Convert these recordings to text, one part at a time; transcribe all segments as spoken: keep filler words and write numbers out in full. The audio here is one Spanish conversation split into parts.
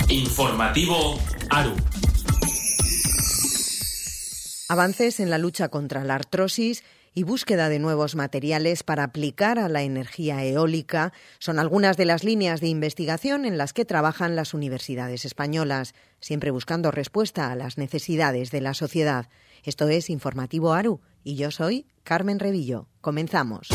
Informativo ARU. Avances en la lucha contra la artrosis y búsqueda de nuevos materiales para aplicar a la energía eólica son algunas de las líneas de investigación en las que trabajan las universidades españolas, siempre buscando respuesta a las necesidades de la sociedad. Esto es Informativo ARU y yo soy Carmen Revillo. Comenzamos.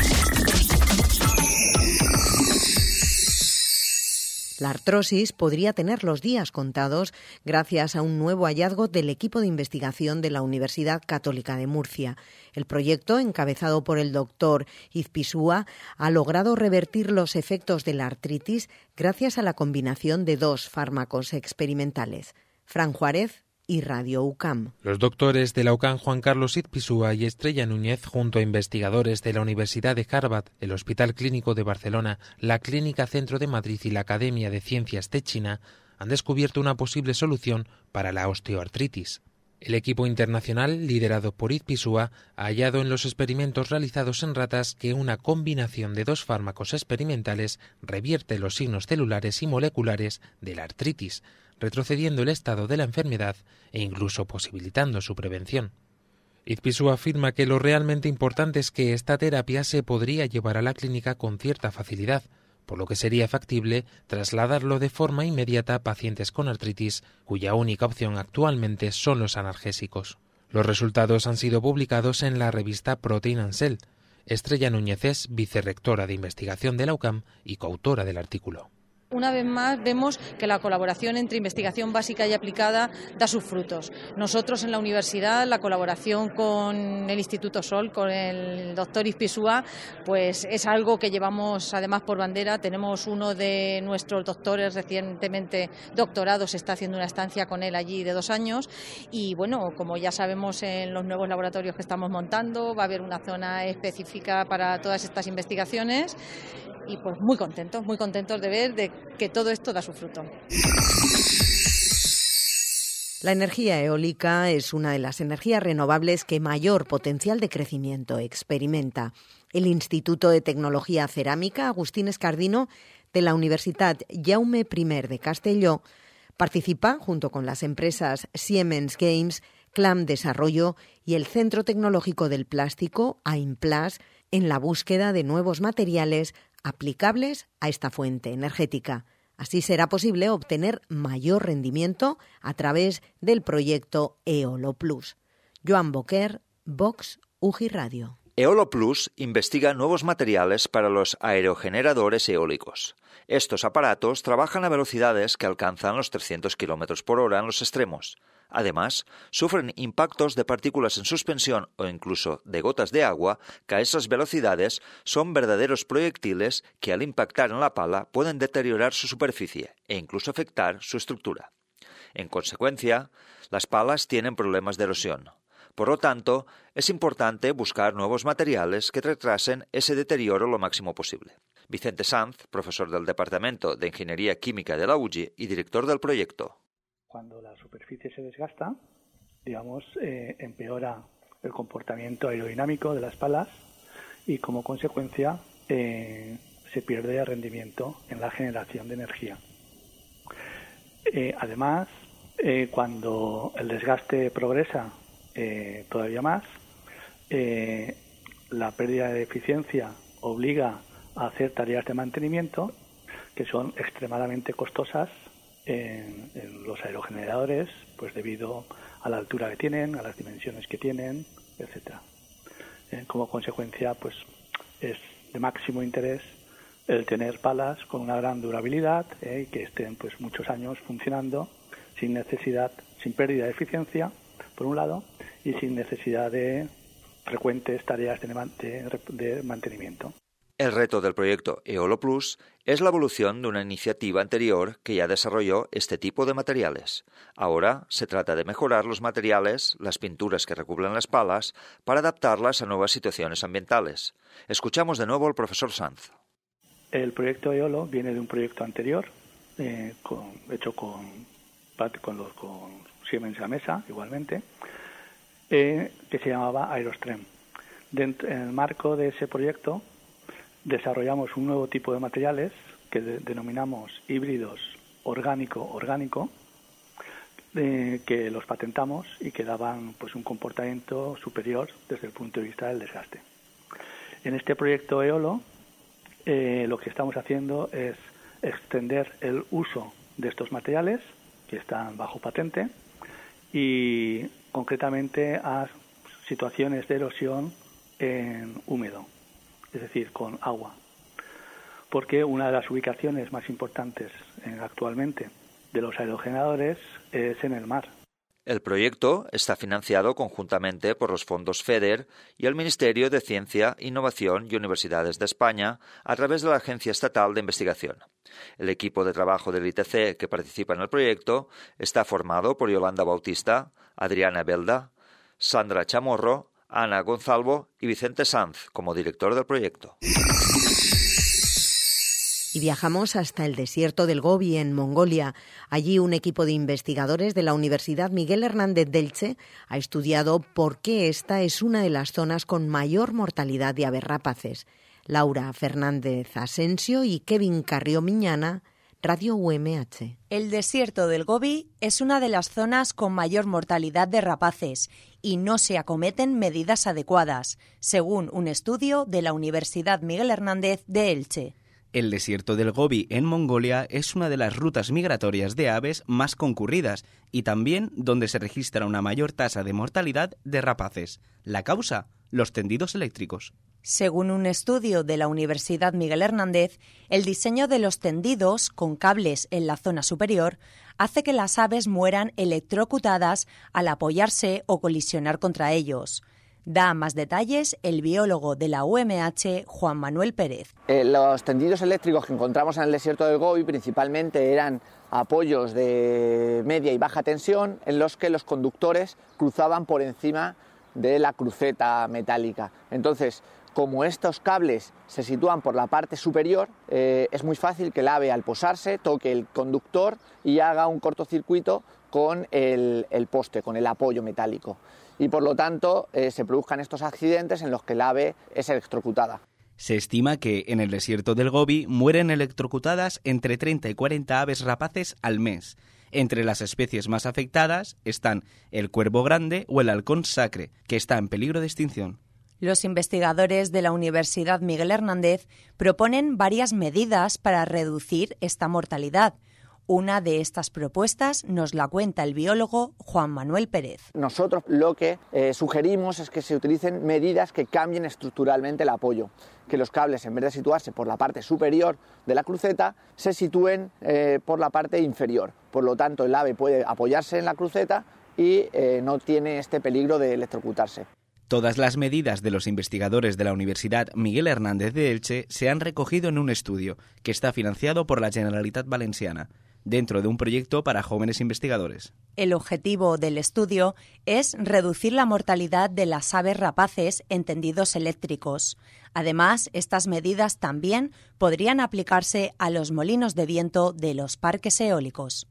La artrosis podría tener los días contados gracias a un nuevo hallazgo del equipo de investigación de la Universidad Católica de Murcia. El proyecto, encabezado por el doctor Izpisua, ha logrado revertir los efectos de la artritis gracias a la combinación de dos fármacos experimentales, Fran Juárez y Radio U C A M. Los doctores de la U C A M, Juan Carlos Izpisua y Estrella Núñez, junto a investigadores de la Universidad de Harvard, el Hospital Clínico de Barcelona, la Clínica Centro de Madrid y la Academia de Ciencias de China, han descubierto una posible solución para la osteoartritis. El equipo internacional, liderado por Izpisua, ha hallado en los experimentos realizados en ratas que una combinación de dos fármacos experimentales revierte los signos celulares y moleculares de la artritis, retrocediendo el estado de la enfermedad e incluso posibilitando su prevención. Izpisua afirma que lo realmente importante es que esta terapia se podría llevar a la clínica con cierta facilidad, por lo que sería factible trasladarlo de forma inmediata a pacientes con artritis, cuya única opción actualmente son los analgésicos. Los resultados han sido publicados en la revista Protein and Cell. Estrella Núñez es vicerrectora de investigación de la U C A M y coautora del artículo. Una vez más vemos que la colaboración entre investigación básica y aplicada da sus frutos. Nosotros en la universidad, la colaboración con el Instituto Sol, con el doctor Izpisua, pues es algo que llevamos además por bandera. Tenemos uno de nuestros doctores recientemente doctorados, está haciendo una estancia con él allí de dos años y bueno, como ya sabemos en los nuevos laboratorios que estamos montando, va a haber una zona específica para todas estas investigaciones. Y pues muy contentos, muy contentos de ver de que todo esto da su fruto. La energía eólica es una de las energías renovables que mayor potencial de crecimiento experimenta. El Instituto de Tecnología Cerámica Agustín Escardino de la Universitat Jaume I de Castelló participa junto con las empresas Siemens Games, Clam Desarrollo y el Centro Tecnológico del Plástico, AIMPLAS, en la búsqueda de nuevos materiales aplicables a esta fuente energética. Así será posible obtener mayor rendimiento a través del proyecto Eolo Plus. Joan Boquer, Vox U G I Radio. Eolo Plus investiga nuevos materiales para los aerogeneradores eólicos. Estos aparatos trabajan a velocidades que alcanzan los trescientos kilómetros por hora en los extremos. Además, sufren impactos de partículas en suspensión o incluso de gotas de agua que a esas velocidades son verdaderos proyectiles que al impactar en la pala pueden deteriorar su superficie e incluso afectar su estructura. En consecuencia, las palas tienen problemas de erosión. Por lo tanto, es importante buscar nuevos materiales que retrasen ese deterioro lo máximo posible. Vicente Sanz, profesor del Departamento de Ingeniería Química de la U G I y director del proyecto. Cuando la superficie se desgasta, digamos, eh, empeora el comportamiento aerodinámico de las palas y como consecuencia eh, se pierde rendimiento en la generación de energía. Eh, además, eh, cuando el desgaste progresa eh, todavía más, eh, la pérdida de eficiencia obliga a hacer tareas de mantenimiento que son extremadamente costosas En, en los aerogeneradores, pues debido a la altura que tienen, a las dimensiones que tienen, etcétera. Eh, como consecuencia, pues es de máximo interés el tener palas con una gran durabilidad eh, y que estén pues muchos años funcionando sin necesidad, sin pérdida de eficiencia, por un lado, y sin necesidad de frecuentes tareas de, de, de mantenimiento. El reto del proyecto Eolo Plus es la evolución de una iniciativa anterior que ya desarrolló este tipo de materiales. Ahora se trata de mejorar los materiales, las pinturas que recubren las palas, para adaptarlas a nuevas situaciones ambientales. Escuchamos de nuevo al profesor Sanz. El proyecto Eolo viene de un proyecto anterior, eh, con, hecho con, con, los, con Siemens Gamesa, igualmente, eh, que se llamaba Aerostrem. Dentro, en el marco de ese proyecto, desarrollamos un nuevo tipo de materiales que de, denominamos híbridos orgánico orgánico eh, que los patentamos y que daban pues un comportamiento superior desde el punto de vista del desgaste. En este proyecto EOLO eh, lo que estamos haciendo es extender el uso de estos materiales que están bajo patente y concretamente a situaciones de erosión en húmedo, es decir, con agua. Porque una de las ubicaciones más importantes eh, actualmente de los aerogeneradores es en el mar. El proyecto está financiado conjuntamente por los fondos FEDER y el Ministerio de Ciencia, Innovación y Universidades de España a través de la Agencia Estatal de Investigación. El equipo de trabajo del I T C que participa en el proyecto está formado por Yolanda Bautista, Adriana Belda, Sandra Chamorro, Ana Gonzalvo y Vicente Sanz como director del proyecto. Y viajamos hasta el desierto del Gobi, en Mongolia. Allí un equipo de investigadores de la Universidad Miguel Hernández de Elche ha estudiado por qué esta es una de las zonas con mayor mortalidad de aves rapaces. Laura Fernández Asensio y Kevin Carrió Miñana, Radio U M H. El desierto del Gobi es una de las zonas con mayor mortalidad de rapaces y no se acometen medidas adecuadas, según un estudio de la Universidad Miguel Hernández de Elche. El desierto del Gobi en Mongolia es una de las rutas migratorias de aves más concurridas y también donde se registra una mayor tasa de mortalidad de rapaces. La causa, los tendidos eléctricos. Según un estudio de la Universidad Miguel Hernández, el diseño de los tendidos con cables en la zona superior hace que las aves mueran electrocutadas al apoyarse o colisionar contra ellos. Da más detalles el biólogo de la U M H, Juan Manuel Pérez. Eh, los tendidos eléctricos que encontramos en el desierto del Gobi principalmente eran apoyos de media y baja tensión en los que los conductores cruzaban por encima de la cruceta metálica. Entonces, como estos cables se sitúan por la parte superior, eh, es muy fácil que el ave al posarse toque el conductor y haga un cortocircuito con el, el poste, con el apoyo metálico. Y por lo tanto eh, se produzcan estos accidentes en los que el ave es electrocutada. Se estima que en el desierto del Gobi mueren electrocutadas entre treinta y cuarenta aves rapaces al mes. Entre las especies más afectadas están el cuervo grande o el halcón sacre, que está en peligro de extinción. Los investigadores de la Universidad Miguel Hernández proponen varias medidas para reducir esta mortalidad. Una de estas propuestas nos la cuenta el biólogo Juan Manuel Pérez. Nosotros lo que eh, sugerimos es que se utilicen medidas que cambien estructuralmente el apoyo, que los cables, en vez de situarse por la parte superior de la cruceta, se sitúen eh, por la parte inferior. Por lo tanto, el ave puede apoyarse en la cruceta y eh, no tiene este peligro de electrocutarse. Todas las medidas de los investigadores de la Universidad Miguel Hernández de Elche se han recogido en un estudio que está financiado por la Generalitat Valenciana, dentro de un proyecto para jóvenes investigadores. El objetivo del estudio es reducir la mortalidad de las aves rapaces en tendidos eléctricos. Además, estas medidas también podrían aplicarse a los molinos de viento de los parques eólicos.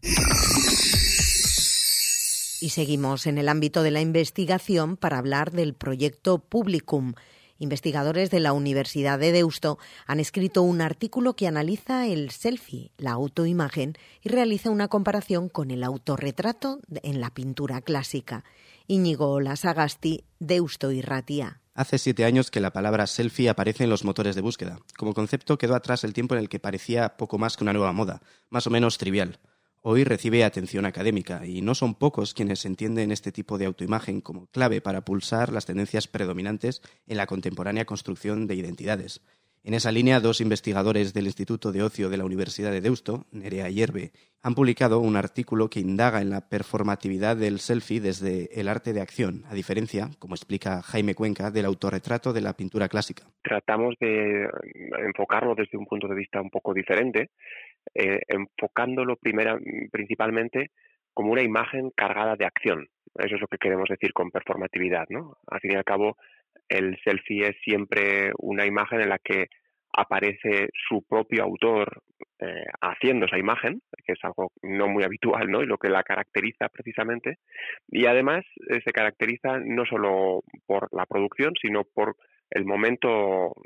Y seguimos en el ámbito de la investigación para hablar del proyecto Publicum. Investigadores de la Universidad de Deusto han escrito un artículo que analiza el selfie, la autoimagen, y realiza una comparación con el autorretrato en la pintura clásica. Íñigo Lasagasti, Deusto y Ratia. Hace siete años que la palabra selfie aparece en los motores de búsqueda. Como concepto quedó atrás el tiempo en el que parecía poco más que una nueva moda, más o menos trivial. Hoy recibe atención académica y no son pocos quienes entienden este tipo de autoimagen como clave para pulsar las tendencias predominantes en la contemporánea construcción de identidades. En esa línea, dos investigadores del Instituto de Ocio de la Universidad de Deusto, Nerea Hierve, han publicado un artículo que indaga en la performatividad del selfie desde el arte de acción, a diferencia, como explica Jaime Cuenca, del autorretrato de la pintura clásica. Tratamos de enfocarlo desde un punto de vista un poco diferente, eh, enfocándolo primera, principalmente como una imagen cargada de acción. Eso es lo que queremos decir con performatividad, ¿no? Al fin y al cabo, el selfie es siempre una imagen en la que aparece su propio autor eh, haciendo esa imagen, que es algo no muy habitual, ¿no? Y lo que la caracteriza precisamente. Y además eh, se caracteriza no solo por la producción, sino por el momento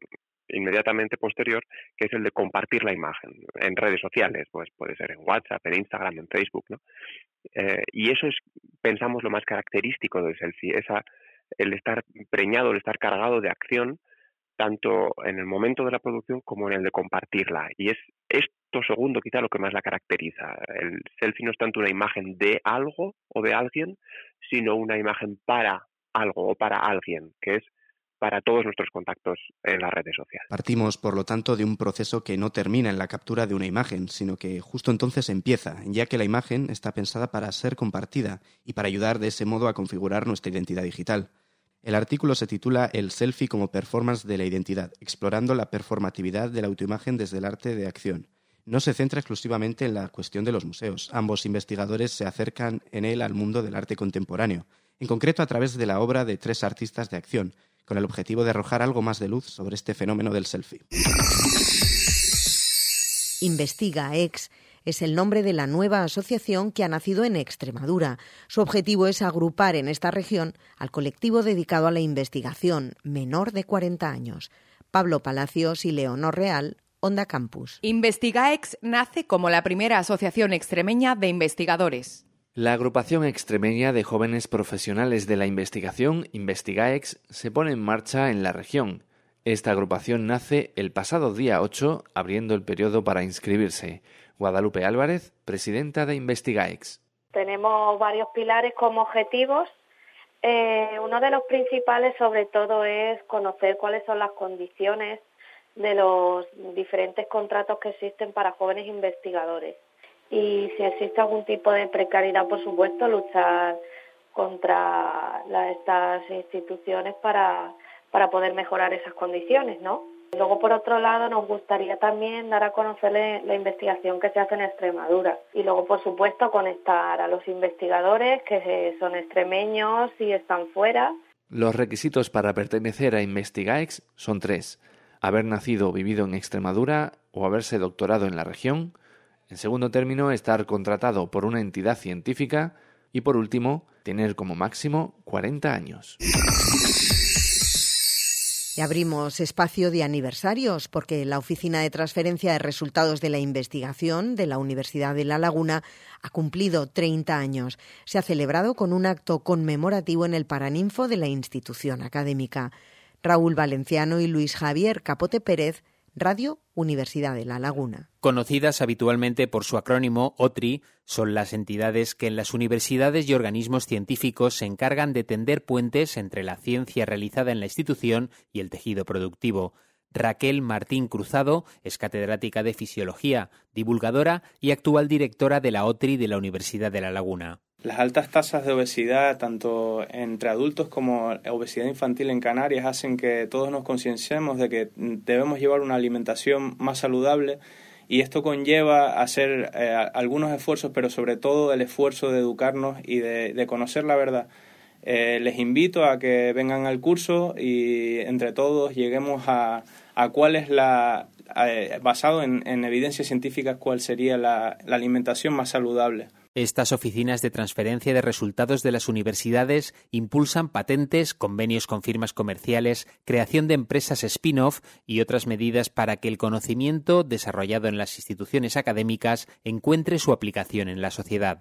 inmediatamente posterior, que es el de compartir la imagen en redes sociales, pues puede ser en WhatsApp, en Instagram, en Facebook, ¿no? Eh, y eso es, pensamos, lo más característico del selfie, esa, el estar preñado, el estar cargado de acción, tanto en el momento de la producción como en el de compartirla. Y es esto segundo quizá lo que más la caracteriza. El selfie no es tanto una imagen de algo o de alguien, sino una imagen para algo o para alguien, que es para todos nuestros contactos en las redes sociales. Partimos, por lo tanto, de un proceso que no termina en la captura de una imagen, sino que justo entonces empieza, ya que la imagen está pensada para ser compartida y para ayudar de ese modo a configurar nuestra identidad digital. El artículo se titula El selfie como performance de la identidad, explorando la performatividad de la autoimagen desde el arte de acción. No se centra exclusivamente en la cuestión de los museos. Ambos investigadores se acercan en él al mundo del arte contemporáneo, en concreto a través de la obra de tres artistas de acción, con el objetivo de arrojar algo más de luz sobre este fenómeno del selfie. InvestigaX es el nombre de la nueva asociación que ha nacido en Extremadura. Su objetivo es agrupar en esta región al colectivo dedicado a la investigación menor de cuarenta años. Pablo Palacios y Leonor Real, Onda Campus. InvestigaX nace como la primera asociación extremeña de investigadores. La agrupación extremeña de jóvenes profesionales de la investigación, InvestigaX, se pone en marcha en la región. Esta agrupación nace el pasado día ocho, abriendo el periodo para inscribirse. Guadalupe Álvarez, presidenta de InvestigaX. Tenemos varios pilares como objetivos. Eh, uno de los principales, sobre todo, es conocer cuáles son las condiciones de los diferentes contratos que existen para jóvenes investigadores. Y si existe algún tipo de precariedad, por supuesto, luchar contra la, estas instituciones para, para poder mejorar esas condiciones, ¿no? Luego, por otro lado, nos gustaría también dar a conocer la investigación que se hace en Extremadura. Y luego, por supuesto, conectar a los investigadores que son extremeños y están fuera. Los requisitos para pertenecer a InvestigaX son tres: haber nacido o vivido en Extremadura o haberse doctorado en la región. En segundo término, estar contratado por una entidad científica y, por último, tener como máximo cuarenta años. Y abrimos espacio de aniversarios porque la Oficina de Transferencia de Resultados de la Investigación de la Universidad de La Laguna ha cumplido treinta años. Se ha celebrado con un acto conmemorativo en el Paraninfo de la institución académica. Raúl Valenciano y Luis Javier Capote Pérez, Radio Universidad de La Laguna. Conocidas habitualmente por su acrónimo O T R I, son las entidades que en las universidades y organismos científicos se encargan de tender puentes entre la ciencia realizada en la institución y el tejido productivo. Raquel Martín Cruzado es catedrática de Fisiología, divulgadora y actual directora de la O T R I de la Universidad de La Laguna. Las altas tasas de obesidad, tanto entre adultos como obesidad infantil en Canarias, hacen que todos nos concienciemos de que debemos llevar una alimentación más saludable, y esto conlleva hacer eh, algunos esfuerzos, pero sobre todo el esfuerzo de educarnos y de, de conocer la verdad. Eh, les invito a que vengan al curso y entre todos lleguemos a, a cuál es la, eh, basado en, en evidencias científicas, cuál sería la, la alimentación más saludable. Estas oficinas de transferencia de resultados de las universidades impulsan patentes, convenios con firmas comerciales, creación de empresas spin-off y otras medidas para que el conocimiento desarrollado en las instituciones académicas encuentre su aplicación en la sociedad.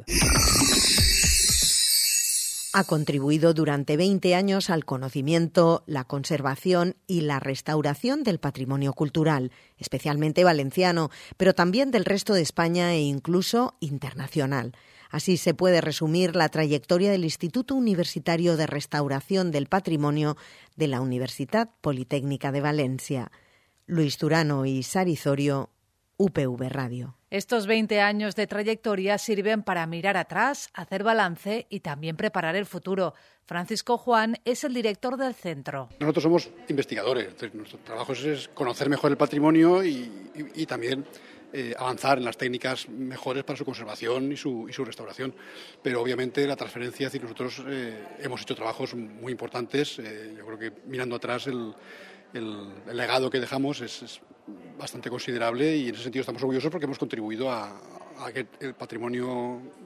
Ha contribuido durante veinte años al conocimiento, la conservación y la restauración del patrimonio cultural, especialmente valenciano, pero también del resto de España e incluso internacional. Así se puede resumir la trayectoria del Instituto Universitario de Restauración del Patrimonio de la Universidad Politécnica de Valencia. Luis Turano y Sari Zorio, U P V Radio. Estos veinte años de trayectoria sirven para mirar atrás, hacer balance y también preparar el futuro. Francisco Juan es el director del centro. Nosotros somos investigadores, entonces nuestro trabajo es conocer mejor el patrimonio y, y, y también eh, avanzar en las técnicas mejores para su conservación y su, y su restauración. Pero obviamente la transferencia, es decir, nosotros eh, hemos hecho trabajos muy importantes. Eh, yo creo que mirando atrás el, el, el legado que dejamos es, es bastante considerable y en ese sentido estamos orgullosos porque hemos contribuido a, a que el patrimonio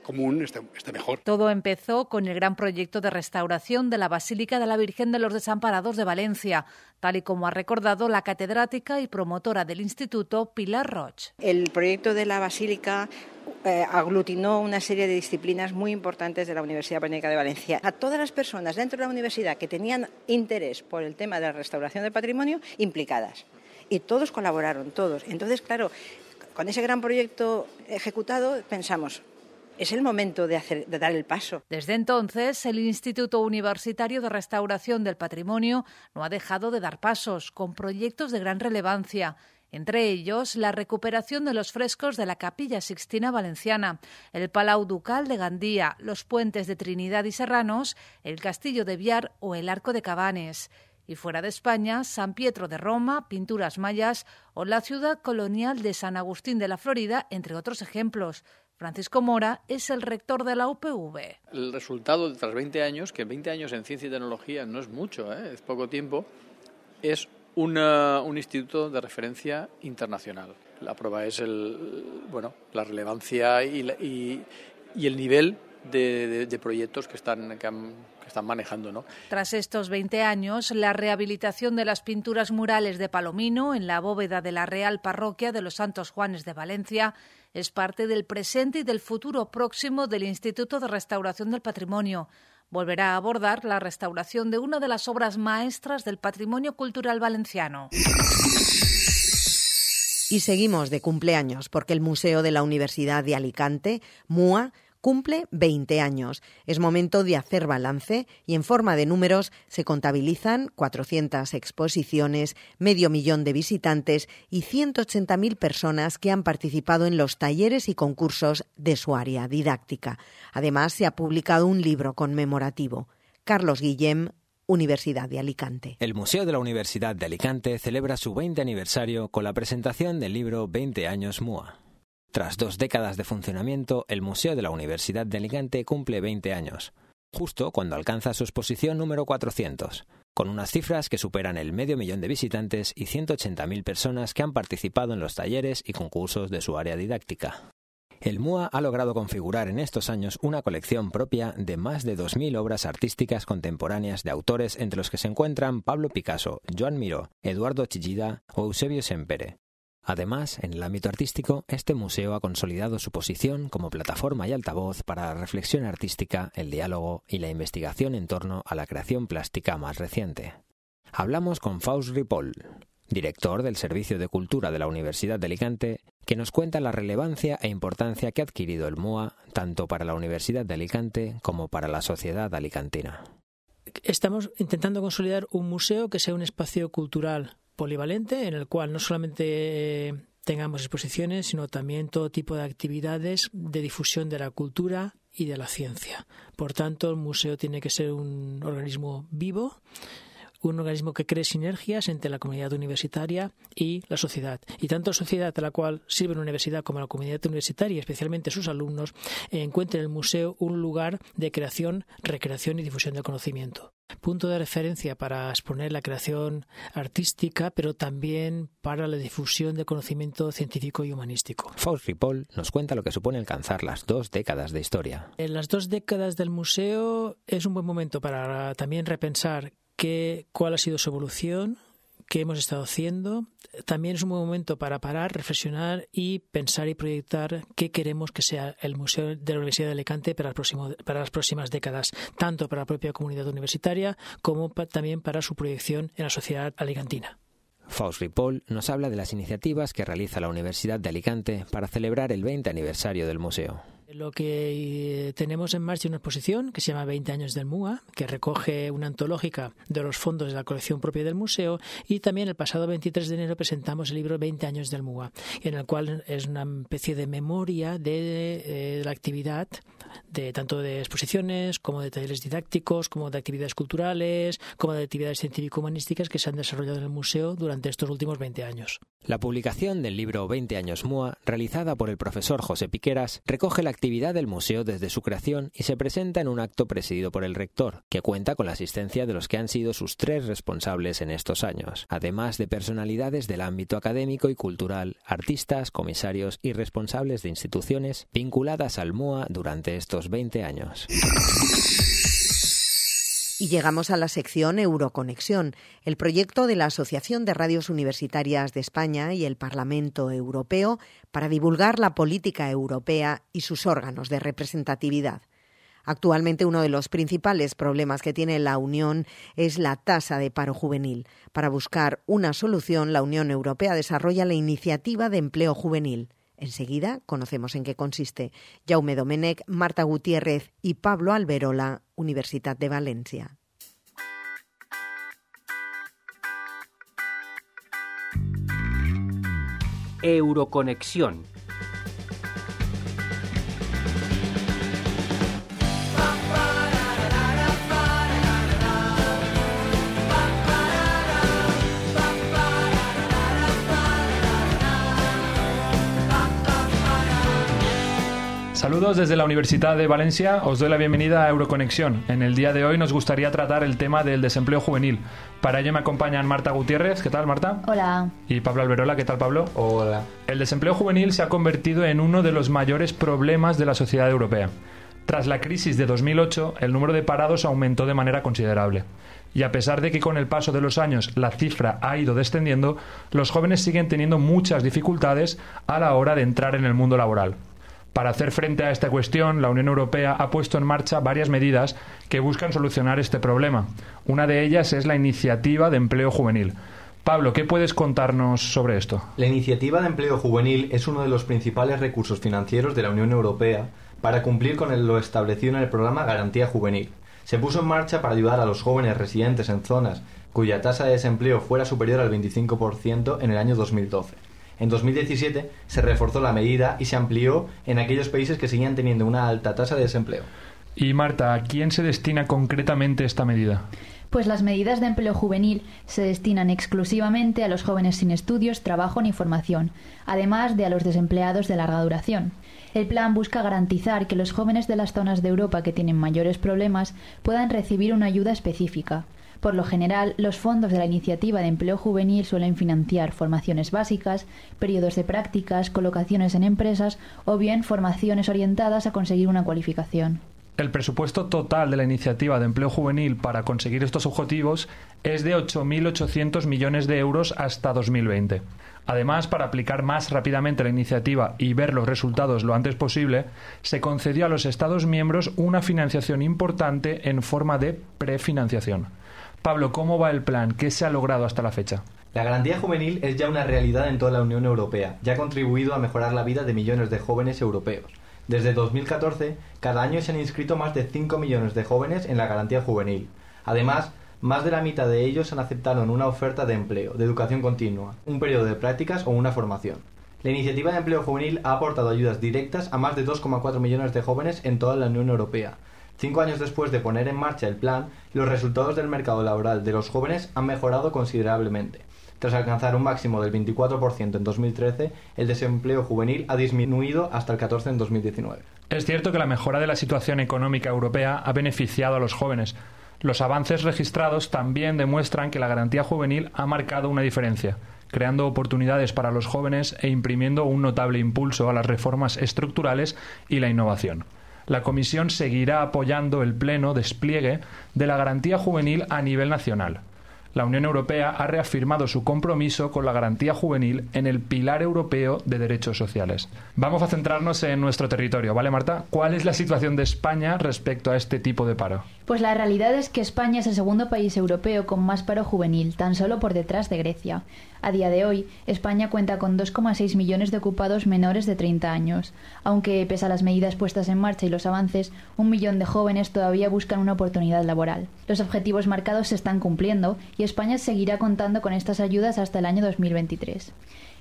común esté, esté mejor. Todo empezó con el gran proyecto de restauración de la Basílica de la Virgen de los Desamparados de Valencia, tal y como ha recordado la catedrática y promotora del Instituto, Pilar Roig. El proyecto de la Basílica eh, aglutinó una serie de disciplinas muy importantes de la Universidad Politécnica de Valencia. A todas las personas dentro de la universidad que tenían interés por el tema de la restauración del patrimonio, implicadas. Y todos colaboraron, todos. Entonces, claro, con ese gran proyecto ejecutado, pensamos, es el momento de, hacer, de dar el paso. Desde entonces, el Instituto Universitario de Restauración del Patrimonio no ha dejado de dar pasos, con proyectos de gran relevancia. Entre ellos, la recuperación de los frescos de la Capilla Sixtina Valenciana, el Palau Ducal de Gandía, los puentes de Trinidad y Serranos, el Castillo de Biar o el Arco de Cabanes. Y fuera de España, San Pietro de Roma, pinturas mayas o la ciudad colonial de San Agustín de la Florida, entre otros ejemplos. Francisco Mora es el rector de la U P V. El resultado tras veinte años, que veinte años en ciencia y tecnología no es mucho, ¿eh? Es poco tiempo, es una, un instituto de referencia internacional. La prueba es el, bueno, la relevancia y, la, y, y el nivel de, de, de proyectos que están, que han, que están manejando, ¿no? Tras estos veinte años, la rehabilitación de las pinturas murales de Palomino en la bóveda de la Real Parroquia de los Santos Juanes de Valencia es parte del presente y del futuro próximo del Instituto de Restauración del Patrimonio. Volverá a abordar la restauración de una de las obras maestras del patrimonio cultural valenciano. Y seguimos de cumpleaños, porque el Museo de la Universidad de Alicante, MUA, cumple veinte años. Es momento de hacer balance y en forma de números se contabilizan cuatrocientas exposiciones, medio millón de visitantes y ciento ochenta mil personas que han participado en los talleres y concursos de su área didáctica. Además, se ha publicado un libro conmemorativo. Carlos Guillem, Universidad de Alicante. El Museo de la Universidad de Alicante celebra su veinte aniversario con la presentación del libro veinte años MUA. Tras dos décadas de funcionamiento, el Museo de la Universidad de Alicante cumple veinte años, justo cuando alcanza su exposición número cuatrocientos, con unas cifras que superan el medio millón de visitantes y ciento ochenta mil personas que han participado en los talleres y concursos de su área didáctica. El MUA ha logrado configurar en estos años una colección propia de más de dos mil obras artísticas contemporáneas de autores entre los que se encuentran Pablo Picasso, Joan Miró, Eduardo Chillida o Eusebio Sempere. Además, en el ámbito artístico, este museo ha consolidado su posición como plataforma y altavoz para la reflexión artística, el diálogo y la investigación en torno a la creación plástica más reciente. Hablamos con Faust Ripoll, director del Servicio de Cultura de la Universidad de Alicante, que nos cuenta la relevancia e importancia que ha adquirido el MUA tanto para la Universidad de Alicante como para la sociedad alicantina. Estamos intentando consolidar un museo que sea un espacio cultural polivalente, en el cual no solamente tengamos exposiciones, sino también todo tipo de actividades de difusión de la cultura y de la ciencia. Por tanto, el museo tiene que ser un organismo vivo, un organismo que cree sinergias entre la comunidad universitaria y la sociedad. Y tanto la sociedad a la cual sirve la universidad como la comunidad universitaria, especialmente sus alumnos, eh, encuentren en el museo un lugar de creación, recreación y difusión del conocimiento. Punto de referencia para exponer la creación artística, pero también para la difusión del conocimiento científico y humanístico. Faust Ripoll nos cuenta lo que supone alcanzar las dos décadas de historia. En las dos décadas del museo es un buen momento para también repensar qué, cuál ha sido su evolución, qué hemos estado haciendo. También es un buen momento para parar, reflexionar y pensar y proyectar qué queremos que sea el Museo de la Universidad de Alicante para, el próximo, para las próximas décadas, tanto para la propia comunidad universitaria como pa, también para su proyección en la sociedad alicantina. Faust Ripoll nos habla de las iniciativas que realiza la Universidad de Alicante para celebrar el veinte aniversario del museo. Lo que tenemos en marcha es una exposición que se llama veinte años del MUA, que recoge una antológica de los fondos de la colección propia del museo, y también el pasado veintitrés de enero presentamos el libro veinte años del MUA, en el cual es una especie de memoria de, de la actividad de tanto de exposiciones como de talleres didácticos, como de actividades culturales, como de actividades científico-humanísticas que se han desarrollado en el museo durante estos últimos veinte años. La publicación del libro veinte años M U A, realizada por el profesor José Piqueras, recoge la actividad del museo desde su creación y se presenta en un acto presidido por el rector, que cuenta con la asistencia de los que han sido sus tres responsables en estos años, además de personalidades del ámbito académico y cultural, artistas, comisarios y responsables de instituciones vinculadas al M U A durante estos veinte años. Y llegamos a la sección Euroconexión, el proyecto de la Asociación de Radios Universitarias de España y el Parlamento Europeo para divulgar la política europea y sus órganos de representatividad. Actualmente uno de los principales problemas que tiene la Unión es la tasa de paro juvenil. Para buscar una solución, la Unión Europea desarrolla la Iniciativa de Empleo Juvenil. Enseguida conocemos en qué consiste. Jaume Domenech, Marta Gutiérrez y Pablo Alberola, Universitat de Valencia. Euroconexión. Saludos desde la Universidad de Valencia, os doy la bienvenida a Euroconexión. En el día de hoy nos gustaría tratar el tema del desempleo juvenil. Para ello me acompañan Marta Gutiérrez, ¿qué tal Marta? Hola. Y Pablo Alberola, ¿qué tal Pablo? Hola. El desempleo juvenil se ha convertido en uno de los mayores problemas de la sociedad europea. Tras la crisis de dos mil ocho, el número de parados aumentó de manera considerable. Y a pesar de que con el paso de los años la cifra ha ido descendiendo, los jóvenes siguen teniendo muchas dificultades a la hora de entrar en el mundo laboral. Para hacer frente a esta cuestión, la Unión Europea ha puesto en marcha varias medidas que buscan solucionar este problema. Una de ellas es la Iniciativa de Empleo Juvenil. Pablo, ¿qué puedes contarnos sobre esto? La Iniciativa de Empleo Juvenil es uno de los principales recursos financieros de la Unión Europea para cumplir con lo establecido en el programa Garantía Juvenil. Se puso en marcha para ayudar a los jóvenes residentes en zonas cuya tasa de desempleo fuera superior al veinticinco por ciento en el año dos mil doce. En dos mil diecisiete se reforzó la medida y se amplió en aquellos países que seguían teniendo una alta tasa de desempleo. Y Marta, ¿a quién se destina concretamente esta medida? Pues las medidas de empleo juvenil se destinan exclusivamente a los jóvenes sin estudios, trabajo ni formación, además de a los desempleados de larga duración. El plan busca garantizar que los jóvenes de las zonas de Europa que tienen mayores problemas puedan recibir una ayuda específica. Por lo general, los fondos de la Iniciativa de Empleo Juvenil suelen financiar formaciones básicas, periodos de prácticas, colocaciones en empresas o bien formaciones orientadas a conseguir una cualificación. El presupuesto total de la Iniciativa de Empleo Juvenil para conseguir estos objetivos es de ocho mil ochocientos millones de euros hasta dos mil veinte. Además, para aplicar más rápidamente la iniciativa y ver los resultados lo antes posible, se concedió a los Estados miembros una financiación importante en forma de prefinanciación. Pablo, ¿cómo va el plan? ¿Qué se ha logrado hasta la fecha? La garantía juvenil es ya una realidad en toda la Unión Europea y ha contribuido a mejorar la vida de millones de jóvenes europeos. Desde dos mil catorce, cada año se han inscrito más de cinco millones de jóvenes en la garantía juvenil. Además, más de la mitad de ellos han aceptado una oferta de empleo, de educación continua, un periodo de prácticas o una formación. La Iniciativa de Empleo Juvenil ha aportado ayudas directas a más de dos coma cuatro millones de jóvenes en toda la Unión Europea. Cinco años después de poner en marcha el plan, los resultados del mercado laboral de los jóvenes han mejorado considerablemente. Tras alcanzar un máximo del veinticuatro por ciento en dos mil trece, el desempleo juvenil ha disminuido hasta el catorce por ciento en dos mil diecinueve. Es cierto que la mejora de la situación económica europea ha beneficiado a los jóvenes. Los avances registrados también demuestran que la garantía juvenil ha marcado una diferencia, creando oportunidades para los jóvenes e imprimiendo un notable impulso a las reformas estructurales y la innovación. La Comisión seguirá apoyando el pleno despliegue de la garantía juvenil a nivel nacional. La Unión Europea ha reafirmado su compromiso con la garantía juvenil en el Pilar Europeo de Derechos Sociales. Vamos a centrarnos en nuestro territorio, ¿vale, Marta? ¿Cuál es la situación de España respecto a este tipo de paro? Pues la realidad es que España es el segundo país europeo con más paro juvenil, tan solo por detrás de Grecia. A día de hoy, España cuenta con dos coma seis millones de ocupados menores de treinta años, aunque, pese a las medidas puestas en marcha y los avances, un millón de jóvenes todavía buscan una oportunidad laboral. Los objetivos marcados se están cumpliendo y España seguirá contando con estas ayudas hasta el año dos mil veintitrés.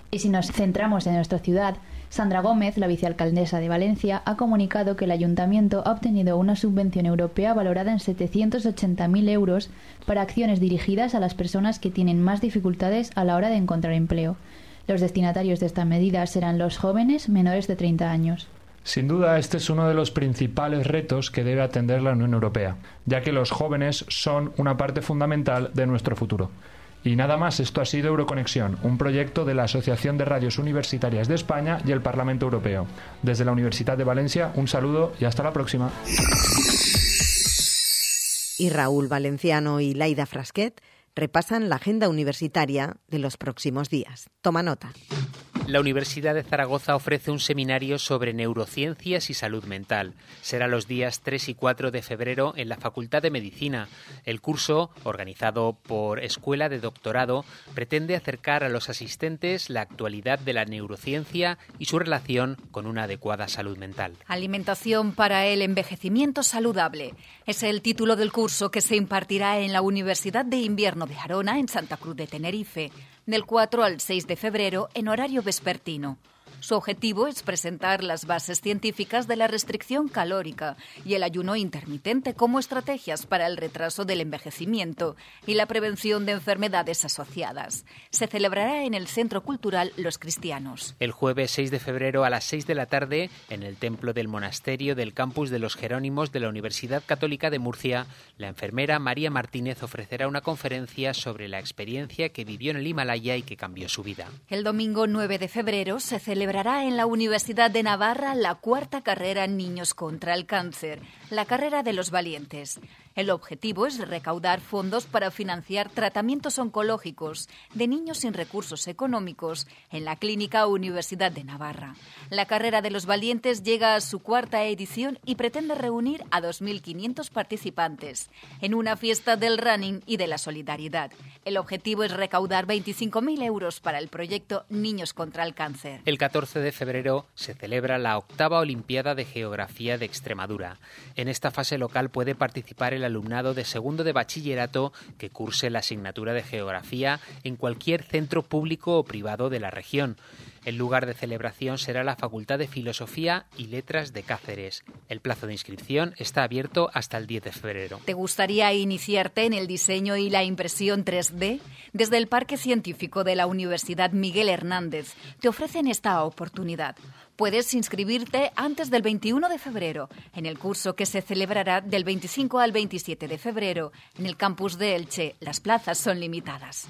Y si nos centramos en nuestra ciudad, Sandra Gómez, la vicealcaldesa de Valencia, ha comunicado que el ayuntamiento ha obtenido una subvención europea valorada en setecientos ochenta mil euros para acciones dirigidas a las personas que tienen más dificultades a la hora de encontrar empleo. Los destinatarios de esta medida serán los jóvenes menores de treinta años. Sin duda, este es uno de los principales retos que debe atender la Unión Europea, ya que los jóvenes son una parte fundamental de nuestro futuro. Y nada más, esto ha sido Euroconexión, un proyecto de la Asociación de Radios Universitarias de España y el Parlamento Europeo. Desde la Universidad de Valencia, un saludo y hasta la próxima. Y Raúl Valenciano y Laida Frasquet repasan la agenda universitaria de los próximos días. Toma nota. La Universidad de Zaragoza ofrece un seminario sobre neurociencias y salud mental. Será los días tres y cuatro de febrero en la Facultad de Medicina. El curso, organizado por Escuela de Doctorado, pretende acercar a los asistentes la actualidad de la neurociencia y su relación con una adecuada salud mental. Alimentación para el envejecimiento saludable. Es el título del curso que se impartirá en la Universidad de Invierno de Arona, en Santa Cruz de Tenerife, del cuatro al seis de febrero en horario vespertino. Su objetivo es presentar las bases científicas de la restricción calórica y el ayuno intermitente como estrategias para el retraso del envejecimiento y la prevención de enfermedades asociadas. Se celebrará en el Centro Cultural Los Cristianos. El jueves seis de febrero a las seis de la tarde, en el Templo del Monasterio del Campus de los Jerónimos de la Universidad Católica de Murcia, la enfermera María Martínez ofrecerá una conferencia sobre la experiencia que vivió en el Himalaya y que cambió su vida. El domingo nueve de febrero se celebra Celebrará en la Universidad de Navarra la cuarta carrera Niños contra el Cáncer, la carrera de los valientes. El objetivo es recaudar fondos para financiar tratamientos oncológicos de niños sin recursos económicos en la Clínica Universidad de Navarra. La carrera de los valientes llega a su cuarta edición y pretende reunir a dos mil quinientos participantes en una fiesta del running y de la solidaridad. El objetivo es recaudar veinticinco mil euros para el proyecto Niños contra el Cáncer. El catorce de febrero se celebra la octava Olimpiada de Geografía de Extremadura. En esta fase local puede participar el alumnado de segundo de bachillerato que curse la asignatura de Geografía en cualquier centro público o privado de la región. El lugar de celebración será la Facultad de Filosofía y Letras de Cáceres. El plazo de inscripción está abierto hasta el diez de febrero. ¿Te gustaría iniciarte en el diseño y la impresión tres D? Desde el Parque Científico de la Universidad Miguel Hernández te ofrecen esta oportunidad. Puedes inscribirte antes del veintiuno de febrero en el curso que se celebrará del veinticinco al veintisiete de febrero en el campus de Elche. Las plazas son limitadas.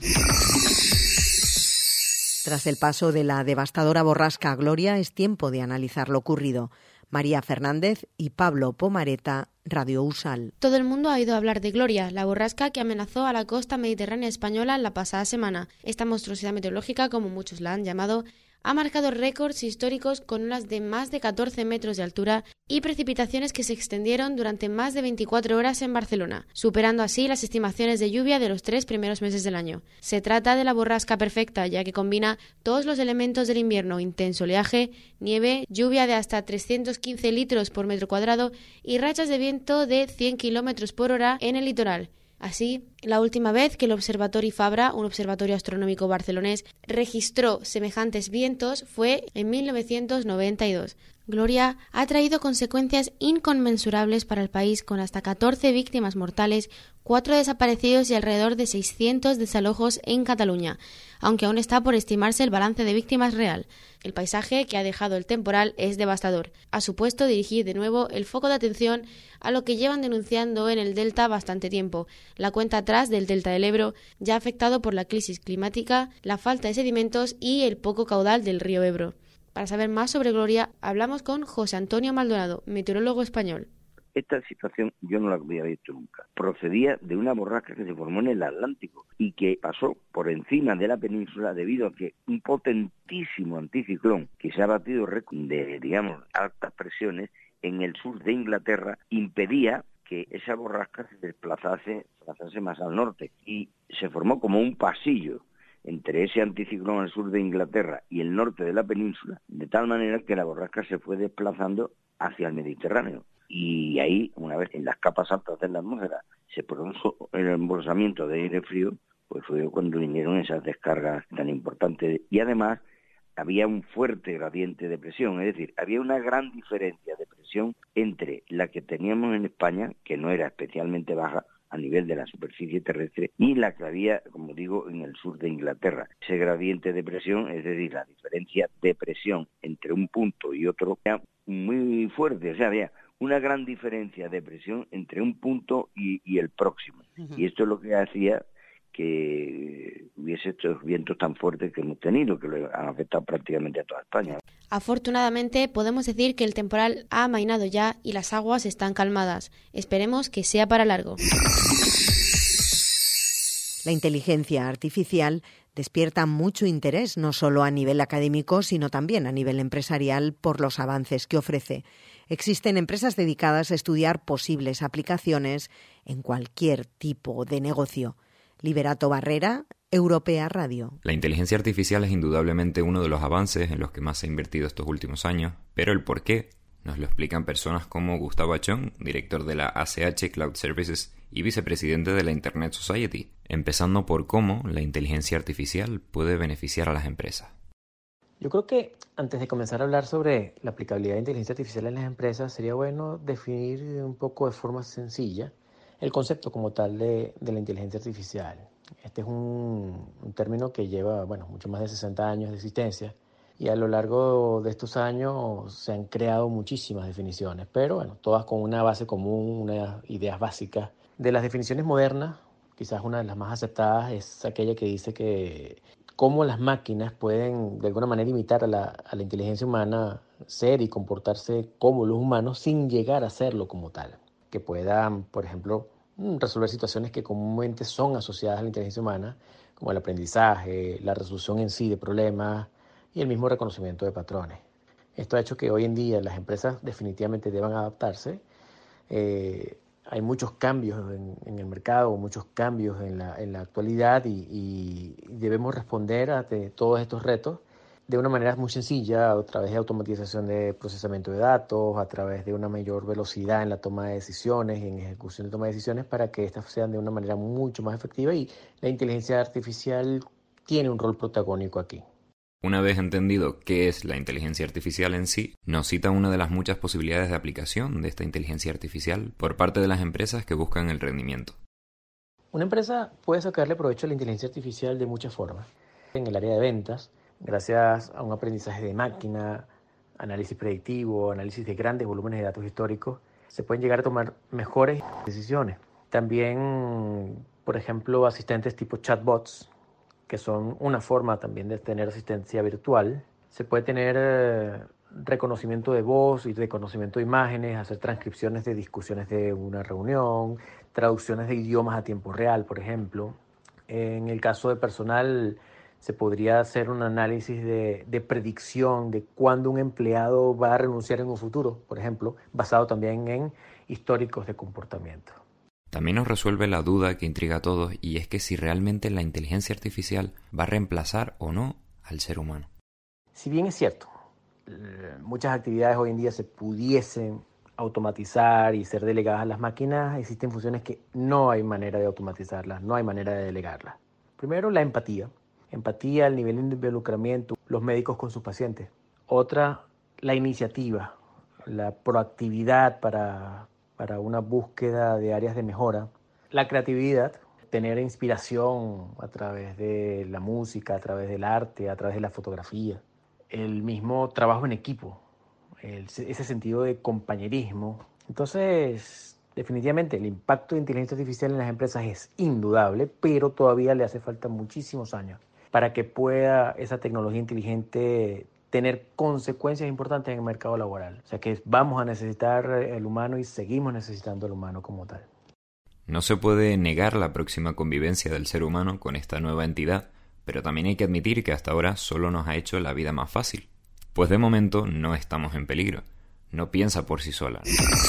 Tras el paso de la devastadora borrasca Gloria, es tiempo de analizar lo ocurrido. María Fernández y Pablo Pomareta, Radio Usal. Todo el mundo ha oído hablar de Gloria, la borrasca que amenazó a la costa mediterránea española la pasada semana. Esta monstruosidad meteorológica, como muchos la han llamado, ha marcado récords históricos con olas de más de catorce metros de altura y precipitaciones que se extendieron durante más de veinticuatro horas en Barcelona, superando así las estimaciones de lluvia de los tres primeros meses del año. Se trata de la borrasca perfecta, ya que combina todos los elementos del invierno: intenso oleaje, nieve, lluvia de hasta trescientos quince litros por metro cuadrado y rachas de viento de cien kilómetros por hora en el litoral. Así, la última vez que el Observatorio Fabra, un observatorio astronómico barcelonés, registró semejantes vientos fue en mil novecientos noventa y dos. Gloria ha traído consecuencias inconmensurables para el país, con hasta catorce víctimas mortales, cuatro desaparecidos y alrededor de seiscientos desalojos en Cataluña, aunque aún está por estimarse el balance de víctimas real. El paisaje que ha dejado el temporal es devastador. Ha supuesto dirigir de nuevo el foco de atención a lo que llevan denunciando en el Delta bastante tiempo: la cuenta atrás del Delta del Ebro, ya afectado por la crisis climática, la falta de sedimentos y el poco caudal del río Ebro. Para saber más sobre Gloria, hablamos con José Antonio Maldonado, meteorólogo español. Esta situación yo no la había visto nunca. Procedía de una borrasca que se formó en el Atlántico y que pasó por encima de la península debido a que un potentísimo anticiclón que se ha batido récord de, digamos, altas presiones en el sur de Inglaterra impedía que esa borrasca se desplazase, desplazase más al norte, y se formó como un pasillo entre ese anticiclón al sur de Inglaterra y el norte de la península, de tal manera que la borrasca se fue desplazando hacia el Mediterráneo. Y ahí, una vez en las capas altas de la atmósfera se produjo el embolsamiento de aire frío, pues fue cuando vinieron esas descargas tan importantes. Y además había un fuerte gradiente de presión, es decir, había una gran diferencia de presión entre la que teníamos en España, que no era especialmente baja a nivel de la superficie terrestre, y la que había, como digo, en el sur de Inglaterra. Ese gradiente de presión, es decir, la diferencia de presión entre un punto y otro, era muy fuerte, o sea, había una gran diferencia de presión entre un punto y, y el próximo. Uh-huh. Y esto es lo que hacía que hubiese estos vientos tan fuertes que hemos tenido, que lo han afectado prácticamente a toda España. Afortunadamente, podemos decir que el temporal ha amainado ya y las aguas están calmadas. Esperemos que sea para largo. La inteligencia artificial despierta mucho interés, no solo a nivel académico, sino también a nivel empresarial, por los avances que ofrece. Existen empresas dedicadas a estudiar posibles aplicaciones en cualquier tipo de negocio. Liberato Barrera, Europea Radio. La inteligencia artificial es indudablemente uno de los avances en los que más se ha invertido estos últimos años, pero el por qué nos lo explican personas como Gustavo Achón, director de la A C H Cloud Services y vicepresidente de la Internet Society, empezando por cómo la inteligencia artificial puede beneficiar a las empresas. Yo creo que antes de comenzar a hablar sobre la aplicabilidad de inteligencia artificial en las empresas, sería bueno definir un poco de forma sencilla el concepto como tal de, de la inteligencia artificial. Este es un, un término que lleva, bueno, mucho más de sesenta años de existencia, y a lo largo de estos años se han creado muchísimas definiciones, pero bueno, todas con una base común, unas ideas básicas. De las definiciones modernas, quizás una de las más aceptadas es aquella que dice que cómo las máquinas pueden de alguna manera imitar a la, a la inteligencia humana, ser y comportarse como los humanos sin llegar a serlo como tal. Que puedan, por ejemplo, resolver situaciones que comúnmente son asociadas a la inteligencia humana, como el aprendizaje, la resolución en sí de problemas y el mismo reconocimiento de patrones. Esto ha hecho que hoy en día las empresas definitivamente deban adaptarse. Eh, hay muchos cambios en, en el mercado, muchos cambios en la, en la actualidad y, y debemos responder a todos estos retos de una manera muy sencilla, a través de automatización de procesamiento de datos, a través de una mayor velocidad en la toma de decisiones y en ejecución de toma de decisiones para que estas sean de una manera mucho más efectiva, y la inteligencia artificial tiene un rol protagónico aquí. Una vez entendido qué es la inteligencia artificial en sí, nos cita una de las muchas posibilidades de aplicación de esta inteligencia artificial por parte de las empresas que buscan el rendimiento. Una empresa puede sacarle provecho a la inteligencia artificial de muchas formas. En el área de ventas, gracias a un aprendizaje de máquina, análisis predictivo, análisis de grandes volúmenes de datos históricos, se pueden llegar a tomar mejores decisiones. También, por ejemplo, asistentes tipo chatbots, que son una forma también de tener asistencia virtual. Se puede tener eh, reconocimiento de voz y reconocimiento de imágenes, hacer transcripciones de discusiones de una reunión, traducciones de idiomas a tiempo real, por ejemplo. En el caso de personal, se podría hacer un análisis de, de predicción de cuándo un empleado va a renunciar en un futuro, por ejemplo, basado también en históricos de comportamiento. También nos resuelve la duda que intriga a todos, y es que si realmente la inteligencia artificial va a reemplazar o no al ser humano. Si bien es cierto, muchas actividades hoy en día se pudiesen automatizar y ser delegadas a las máquinas, existen funciones que no hay manera de automatizarlas, no hay manera de delegarlas. Primero, la empatía. Empatía, el nivel de involucramiento, los médicos con sus pacientes. Otra, la iniciativa, la proactividad para, para una búsqueda de áreas de mejora. La creatividad, tener inspiración a través de la música, a través del arte, a través de la fotografía. El mismo trabajo en equipo, el, ese sentido de compañerismo. Entonces, definitivamente el impacto de inteligencia artificial en las empresas es indudable, pero todavía le hace falta muchísimos años para que pueda esa tecnología inteligente tener consecuencias importantes en el mercado laboral. O sea que vamos a necesitar el humano y seguimos necesitando el humano como tal. No se puede negar la próxima convivencia del ser humano con esta nueva entidad, pero también hay que admitir que hasta ahora solo nos ha hecho la vida más fácil. Pues de momento no estamos en peligro. No piensa por sí sola.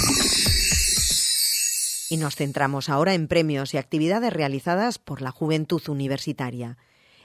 Y nos centramos ahora en premios y actividades realizadas por la juventud universitaria.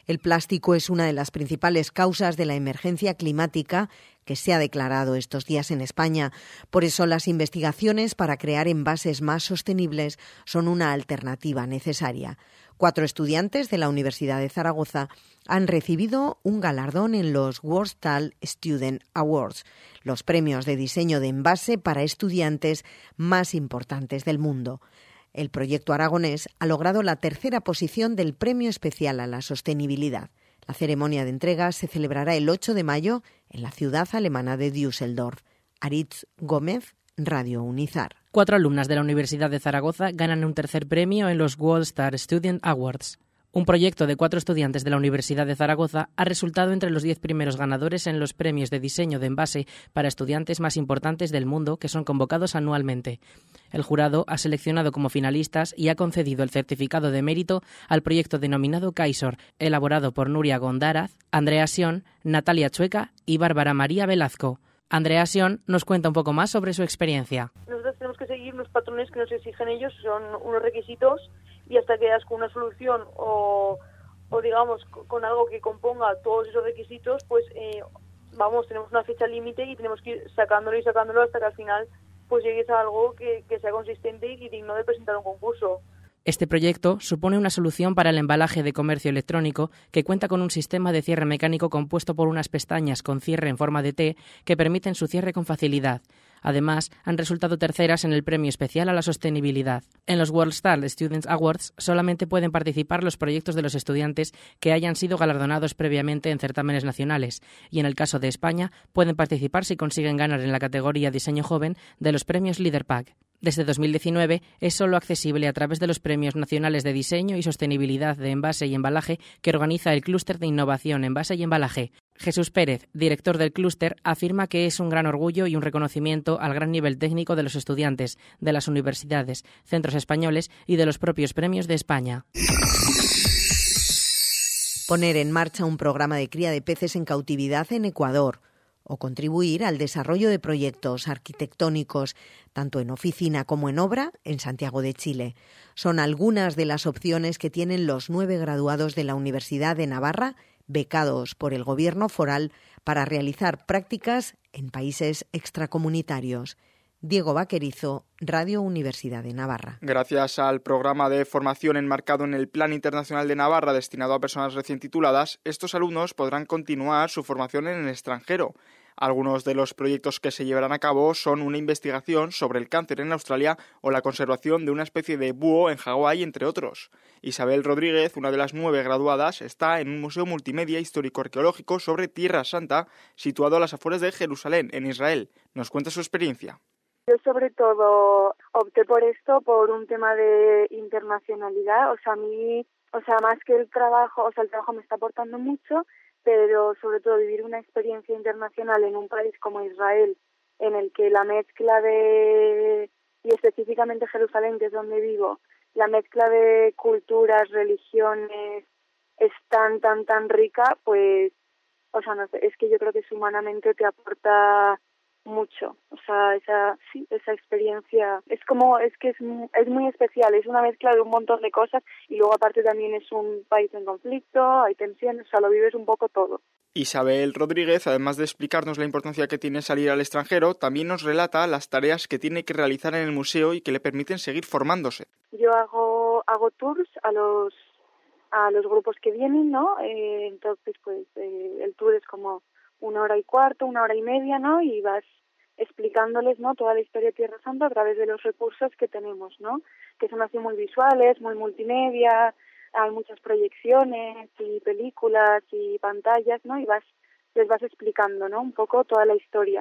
El plástico es una de las principales causas de la emergencia climática que se ha declarado estos días en España. Por eso las investigaciones para crear envases más sostenibles son una alternativa necesaria. Cuatro estudiantes de la Universidad de Zaragoza han recibido un galardón en los Worldstall Student Awards, los premios de diseño de envase para estudiantes más importantes del mundo. El proyecto aragonés ha logrado la tercera posición del Premio Especial a la Sostenibilidad. La ceremonia de entrega se celebrará el ocho de mayo en la ciudad alemana de Düsseldorf. Aritz Gómez, Radio Unizar. Cuatro alumnas de la Universidad de Zaragoza ganan un tercer premio en los Worldstall Student Awards. Un proyecto de cuatro estudiantes de la Universidad de Zaragoza ha resultado entre los diez primeros ganadores en los premios de diseño de envase para estudiantes más importantes del mundo que son convocados anualmente. El jurado ha seleccionado como finalistas y ha concedido el certificado de mérito al proyecto denominado Kaisor, elaborado por Nuria Gondaraz, Andrea Sion, Natalia Chueca y Bárbara María Velazco. Andrea Sion nos cuenta un poco más sobre su experiencia. Nosotros tenemos que seguir los patrones que nos exigen ellos, son unos requisitos, y hasta que das con una solución o, o digamos con algo que componga todos esos requisitos, pues eh, vamos, tenemos una fecha límite y tenemos que ir sacándolo y sacándolo hasta que al final pues llegues a algo que, que sea consistente y digno de presentar un concurso. Este proyecto supone una solución para el embalaje de comercio electrónico que cuenta con un sistema de cierre mecánico compuesto por unas pestañas con cierre en forma de T que permiten su cierre con facilidad. Además, han resultado terceras en el Premio Especial a la Sostenibilidad. En los Worldstall Student Awards solamente pueden participar los proyectos de los estudiantes que hayan sido galardonados previamente en certámenes nacionales y, en el caso de España, pueden participar si consiguen ganar en la categoría Diseño Joven de los premios LeaderPack. Desde dos mil diecinueve es solo accesible a través de los Premios Nacionales de Diseño y Sostenibilidad de Envase y Embalaje que organiza el Clúster de Innovación Envase y Embalaje. Jesús Pérez, director del clúster, afirma que es un gran orgullo y un reconocimiento al gran nivel técnico de los estudiantes, de las universidades, centros españoles y de los propios premios de España. Poner en marcha un programa de cría de peces en cautividad en Ecuador o contribuir al desarrollo de proyectos arquitectónicos, tanto en oficina como en obra, en Santiago de Chile. Son algunas de las opciones que tienen los nueve graduados de la Universidad de Navarra, becados por el Gobierno foral para realizar prácticas en países extracomunitarios. Diego Vaquerizo, Radio Universidad de Navarra. Gracias al programa de formación enmarcado en el Plan Internacional de Navarra destinado a personas recién tituladas, estos alumnos podrán continuar su formación en el extranjero. Algunos de los proyectos que se llevarán a cabo son una investigación sobre el cáncer en Australia o la conservación de una especie de búho en Hawái, entre otros. Isabel Rodríguez, una de las nueve graduadas, está en un museo multimedia histórico-arqueológico sobre Tierra Santa, situado a las afueras de Jerusalén, en Israel. Nos cuenta su experiencia. Yo sobre todo opté por esto por un tema de internacionalidad, o sea, a mí, o sea, más que el trabajo, o sea, el trabajo me está aportando mucho, pero sobre todo vivir una experiencia internacional en un país como Israel, en el que la mezcla de, y específicamente Jerusalén, que es donde vivo, la mezcla de culturas, religiones es tan, tan, tan rica, pues, o sea, no sé, es que yo creo que eso humanamente te aporta mucho, o sea, esa sí, esa experiencia es como, es que es, es muy especial, es una mezcla de un montón de cosas y luego aparte también es un país en conflicto, hay tensiones, o sea, lo vives un poco todo. Isabel Rodríguez, además de explicarnos la importancia que tiene salir al extranjero, también nos relata las tareas que tiene que realizar en el museo y que le permiten seguir formándose. Yo hago hago tours a los a los grupos que vienen, ¿no? Eh, entonces, pues eh, el tour es como una hora y cuarto, una hora y media, ¿no? Y vas explicándoles, ¿no?, toda la historia de Tierra Santa a través de los recursos que tenemos, ¿no? Que son así muy visuales, muy multimedia, hay muchas proyecciones y películas y pantallas, ¿no? Y vas les vas explicando, ¿no?, un poco toda la historia.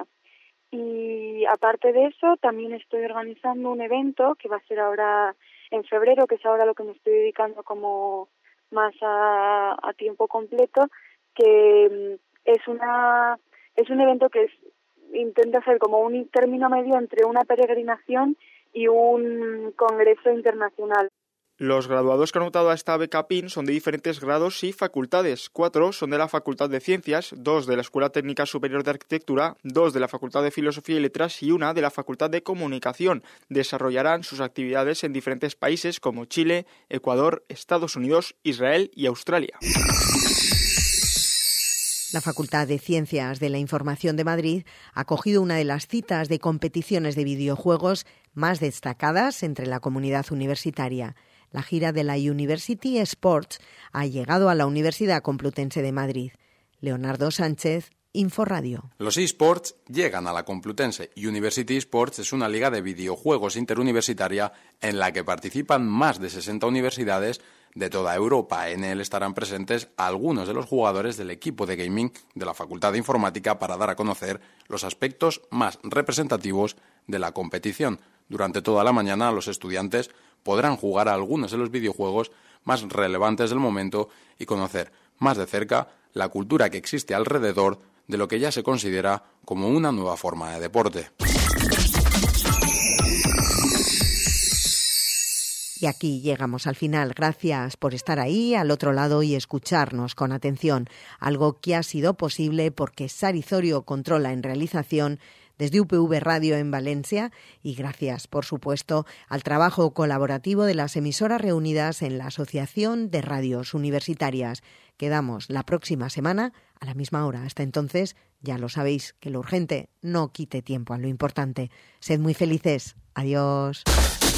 Y aparte de eso, también estoy organizando un evento que va a ser ahora en febrero, que es ahora lo que me estoy dedicando como más a, a tiempo completo, que es una es un evento que es, intenta ser como un término medio entre una peregrinación y un congreso internacional. Los graduados que han optado a esta beca P I N son de diferentes grados y facultades. Cuatro son de la Facultad de Ciencias, dos de la Escuela Técnica Superior de Arquitectura, dos de la Facultad de Filosofía y Letras y una de la Facultad de Comunicación. Desarrollarán sus actividades en diferentes países como Chile, Ecuador, Estados Unidos, Israel y Australia. La Facultad de Ciencias de la Información de Madrid ha acogido una de las citas de competiciones de videojuegos más destacadas entre la comunidad universitaria. La gira de la University Sports ha llegado a la Universidad Complutense de Madrid. Leonardo Sánchez, Inforradio. Los eSports llegan a la Complutense. University Sports es una liga de videojuegos interuniversitaria en la que participan más de sesenta universidades de toda Europa. En él estarán presentes algunos de los jugadores del equipo de gaming de la Facultad de Informática para dar a conocer los aspectos más representativos de la competición. Durante toda la mañana los estudiantes podrán jugar a algunos de los videojuegos más relevantes del momento y conocer más de cerca la cultura que existe alrededor de lo que ya se considera como una nueva forma de deporte. Y aquí llegamos al final. Gracias por estar ahí, al otro lado, y escucharnos con atención. Algo que ha sido posible porque Sari Zorio controla en realización desde U P V Radio en Valencia, y gracias, por supuesto, al trabajo colaborativo de las emisoras reunidas en la Asociación de Radios Universitarias. Quedamos la próxima semana a la misma hora. Hasta entonces, ya lo sabéis, que lo urgente no quite tiempo a lo importante. Sed muy felices. Adiós.